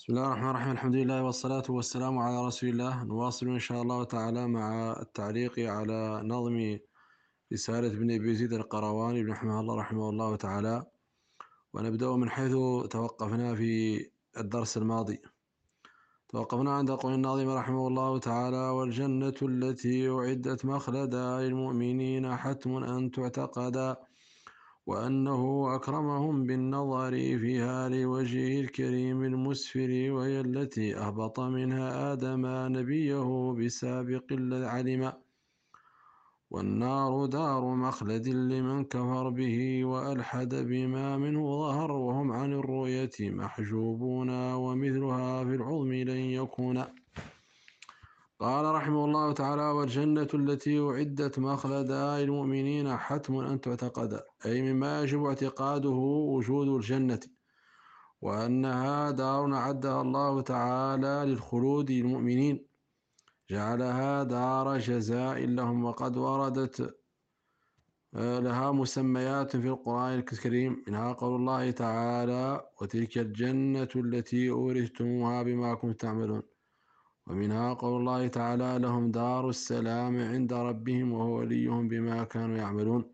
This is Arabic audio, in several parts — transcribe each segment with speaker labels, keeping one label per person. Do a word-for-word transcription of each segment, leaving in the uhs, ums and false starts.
Speaker 1: بسم الله الرحمن الرحيم. الحمد لله والصلاة والسلام على رسول الله. نواصل إن شاء الله تعالى مع التعليق على نظم رسالة ابن أبي زيد القرواني رحمه الله رحمه الله تعالى، ونبدأ من حيث توقفنا في الدرس الماضي. توقفنا عند قول الناظم رحمه الله تعالى: والجنة التي أعدت مخلدا للمؤمنين حتم أن تعتقدا، وأنه أكرمهم بالنظر فيها لوجهه الكريم المسفر، وهي التي أهبط منها آدم نبيه بسابق العلم، والنار دار مخلد لمن كفر به وألحد بما منه ظهر، وهم عن الرؤية محجوبون ومثلها في العظم لن يكون. قال رحمه الله تعالى: والجنة التي أعدت مخلدا للمؤمنين حتم أن تعتقد، أي مما يجب اعتقاده وجود الجنة، وأنها دار أعدها الله تعالى للخلود للمؤمنين، جعلها دار جزاء لهم، وقد وردت لها مسميات في القرآن الكريم، منها قول الله تعالى: وتلك الجنة التي أورثتموها بما كنتم تعملون، ومنها قول الله تعالى: لهم دار السلام عند ربهم وهو وليهم بما كانوا يعملون.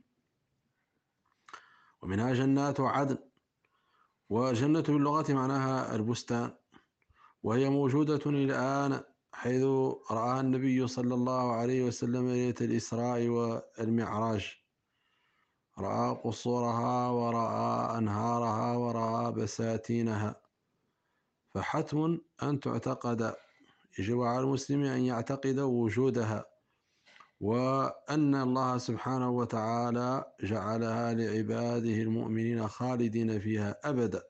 Speaker 1: ومنها جنات عدن، وجنة باللغة معناها البستان، وهي موجودة الآن، حيث رآها النبي صلى الله عليه وسلم ليلة الإسراء والمعراج، رأى قصورها ورأى أنهارها ورأى بساتينها، فحتم أن تعتقد، يجب على المسلم أن يعتقد وجودها، وأن الله سبحانه وتعالى جعلها لعباده المؤمنين خالدين فيها أبدا،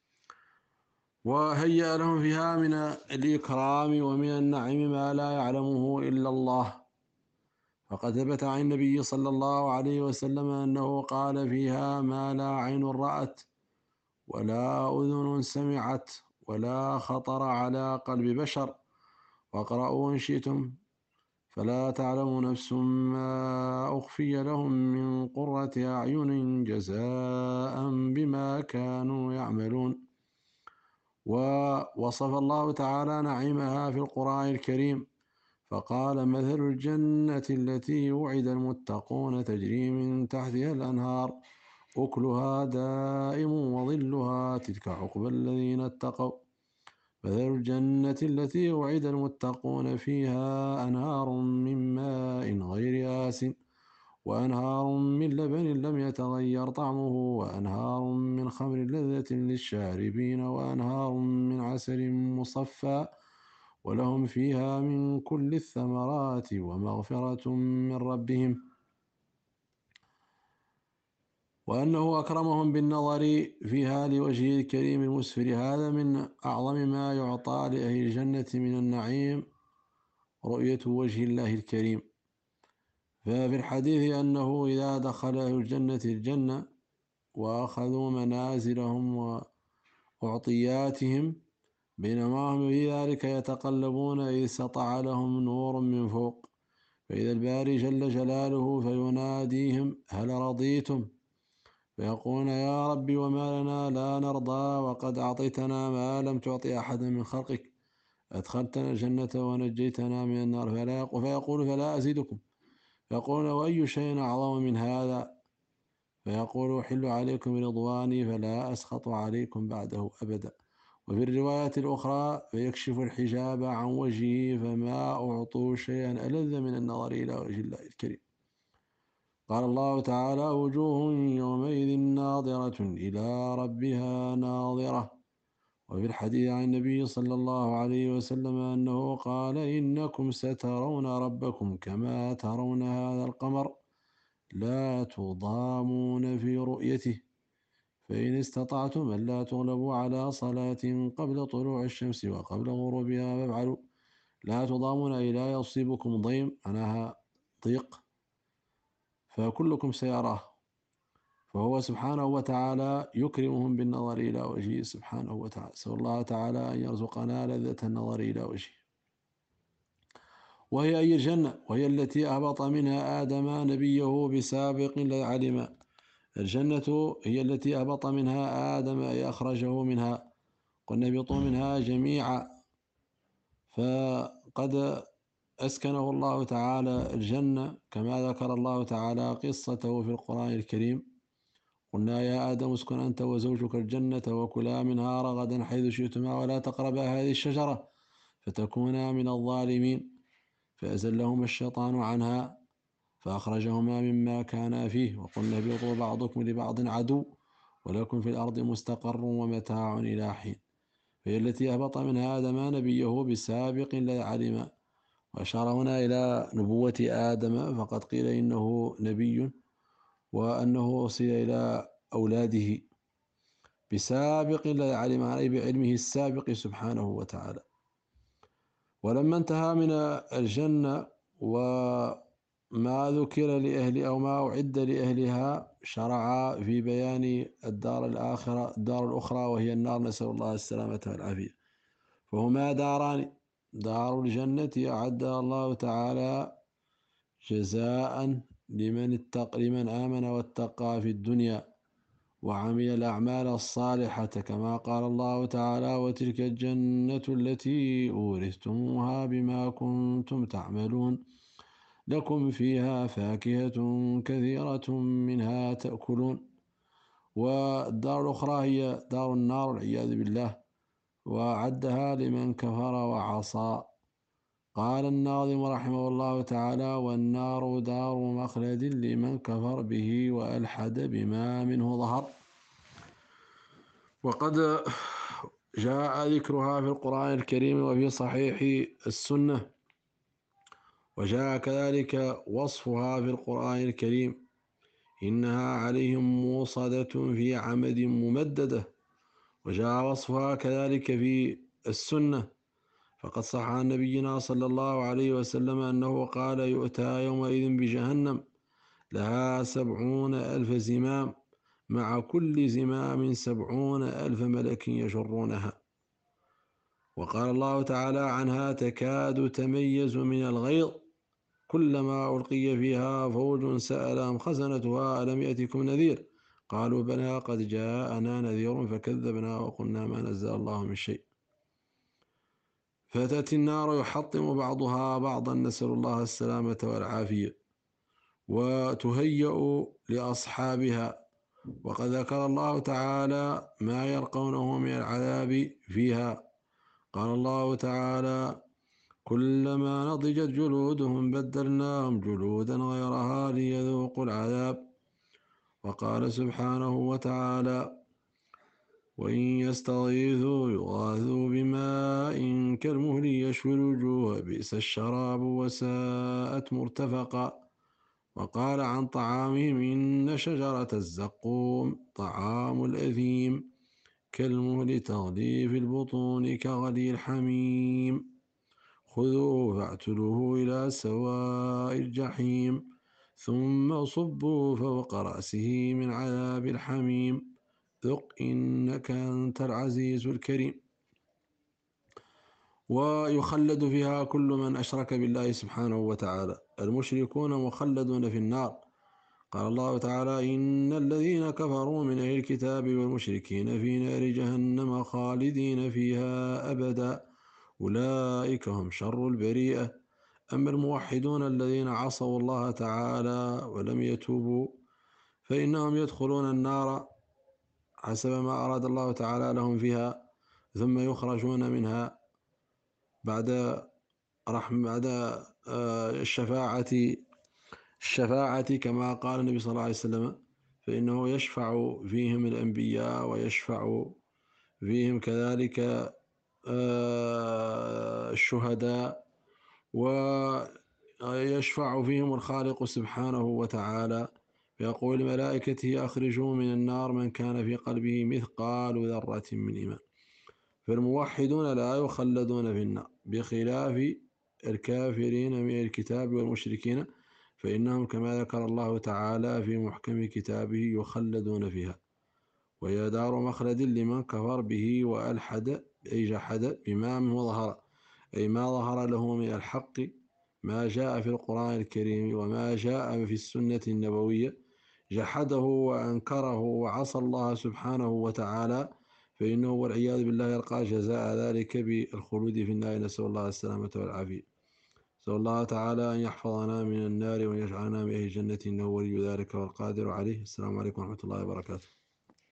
Speaker 1: وهيأ لهم فيها من الإكرام ومن النعيم ما لا يعلمه إلا الله. فقد ثبت عن النبي صلى الله عليه وسلم أنه قال فيها: ما لا عين رأت ولا أذن سمعت ولا خطر على قلب بشر. واقرأوا إن شئتم: فلا تعلم نفس ما أخفي لهم من قرة أعين جزاء بما كانوا يعملون. ووصف الله تعالى نعيمها في القرآن الكريم، فقال: مثل الجنة التي وعد المتقون تجري من تحتها الأنهار أكلها دائم وظلها تلك عقبى الذين اتقوا. مثل الجنة التي وعد المتقون فيها أنهار من ماء غير آسٍ، وأنهار من لبن لم يتغير طعمه، وأنهار من خمر لذة للشاربين، وأنهار من عسل مصفى، ولهم فيها من كل الثمرات ومغفرة من ربهم، وأنه أكرمهم بالنظر فيها لوجهه الكريم المسفر. هذا من أعظم ما يعطى لأهل الجنة من النعيم، رؤية وجه الله الكريم. ففي الحديث أنه إذا دخل أهل الجنة الجنة وأخذوا منازلهم وأعطياتهم، بينما هم في ذلك يتقلبون، إذ سطع لهم نور من فوق، فإذا الباري جل جلاله فيناديهم: هل رضيتم؟ فيقولون: يا رب وما لنا لا نرضى، وقد أعطيتنا ما لم تعطي أحدا من خلقك، أدخلتنا الجنة ونجيتنا من النار. فلا يقول فيقول: فلا أزيدكم. فيقولون: وأي شيء أعظم من هذا؟ فيقول: أحل عليكم رضواني فلا أسخط عليكم بعده أبدا. وفي الرواية الأخرى: فيكشف الحجاب عن وجهه فما أعطوا شيئا ألذ من النظر إلى وجه الله الكريم. قال الله تعالى: وجوه يومئذ ناظرة إلى ربها ناظرة. وفي الحديث عن النبي صلى الله عليه وسلم أنه قال: إنكم سترون ربكم كما ترون هذا القمر، لا تضامون في رؤيته، فإن استطعتم ألا تغلبوا على صلاة قبل طلوع الشمس وقبل غروبها فافعلوا. لا تضامون أي لا يصيبكم ضيم، معناها ضيق، فكلكم سيراه، فهو سبحانه وتعالى يكرمهم بالنظر إلى وجهه سبحانه وتعالى. نسأل الله تعالى أن يرزقنا لذة النظر إلى وجهه. وهي أي الجنة؟ وهي التي أهبط منها آدم نبيه بسابق علم. الجنة هي التي أهبط منها آدم، أي أخرجه منها. قلنا اهبطوا منها جميعا. فقد أسكنه الله تعالى الجنة كما ذكر الله تعالى قصته في القرآن الكريم. قلنا يا آدم اسكن أنت وزوجك الجنة وكلا منها رغدا حيث شئتما ولا تقربا هذه الشجرة فتكونا من الظالمين. فأزلهما الشيطان عنها فأخرجهما مما كانا فيه وقلنا اهبطوا بعضكم لبعض عدو ولكم في الأرض مستقر ومتاع إلى حين. فهي التي أهبط منها آدم نبيه بسابق لا علم. وأشار هنا إلى نبوة آدم فقد قيل إنه نبي وأنه أرسل إلى أولاده بسابق لا علم، أي بعلمه السابق سبحانه وتعالى. ولما انتهى من الجنة وما ذكر لأهل أو ما أعد لأهلها شرع في بيان الدار الآخرة الدار الأخرى وهي النار، نسأل الله السلامة والعافية. فهما داران: دار الجنة أعدها الله تعالى جزاء لمن اتق لمن آمن واتقى في الدنيا وعمل الأعمال الصالحة كما قال الله تعالى: وتلك الجنة التي أورثتموها بما كنتم تعملون لكم فيها فاكهة كثيرة منها تأكلون. والدار الأخرى هي دار النار والعياذ بالله، وأعدها لمن كفر وعصى. قال الناظم رحمه الله تعالى: والنار دار مخلد لمن كفر به وألحد بما منه ظهر. وقد جاء ذكرها في القرآن الكريم وفي صحيح السنة، وجاء كذلك وصفها في القرآن الكريم: إنها عليهم موصدة في عمد ممددة. وجاء وصفها كذلك في السنة، فقد صح عن نبينا صلى الله عليه وسلم أنه قال: يؤتى يومئذ بجهنم لها سبعون ألف زمام مع كل زمام سبعون ألف ملك يجرونها. وقال الله تعالى عنها: تكاد تميز من الغيظ كلما ألقي فيها فوج سألهم خزنتها ألم يأتكم نذير قالوا بلى قد جاءنا نذير فكذبنا وقلنا ما نزل الله من شيء. فتأتي النار يحطم بعضها بعضا، نسأل الله السلامة والعافية، وتهيأ لأصحابها. وقد ذكر الله تعالى ما يلقونه من العذاب فيها. قال الله تعالى: كلما نضجت جلودهم بدلناهم جلودا غيرها ليذوقوا العذاب. وقال سبحانه وتعالى: وإن يستغيثوا يغاثوا بماء كالمهل يشوي الوجوه بئس الشراب وساءت مرتفقا. وقال عن طعامهم: إن شجرة الزقوم طعام الأثيم كالمهل تغلي في البطون كغلي الحميم خذوه فاعتلوه إلى سواء الجحيم ثم صبوا فوق رأسه من عذاب الحميم ذق إنك أنت العزيز الكريم. ويخلد فيها كل من أشرك بالله سبحانه وتعالى. المشركون مخلدون في النار. قال الله تعالى: إن الذين كفروا من أهل الكتاب والمشركين في نار جهنم خالدين فيها أبدا أولئك هم شر البريئة. أما الموحدون الذين عصوا الله تعالى ولم يتوبوا فإنهم يدخلون النار حسب ما أراد الله تعالى لهم فيها، ثم يخرجون منها بعد رحم بعد الشفاعة الشفاعة كما قال النبي صلى الله عليه وسلم: فإنه يشفع فيهم الأنبياء ويشفع فيهم كذلك الشهداء ويشفع فيهم الخالق سبحانه وتعالى، فيقول الملائكة: أخرجوا من النار من كان في قلبه مثقال ذرة من إيمان. فالموحدون لا يخلدون في النار بخلاف الكافرين من الكتاب والمشركين، فإنهم كما ذكر الله تعالى في محكم كتابه يخلدون فيها. وهي دار مخلد لمن كفر به وألحد أي جحد بما منه ظهر، أي ما ظهر له من الحق ما جاء في القرآن الكريم وما جاء في السنة النبوية، جحده وأنكره وعصى الله سبحانه وتعالى، فإنه والعياذ بالله يلقى جزاء ذلك بالخلود في النار، نسأل الله السلامة والعافية. نسأل الله تعالى أن يحفظنا من النار وأن يجعلنا من أهل الجنة، إنه ولي ذلك والقادر عليه. السلام عليكم ورحمة الله وبركاته.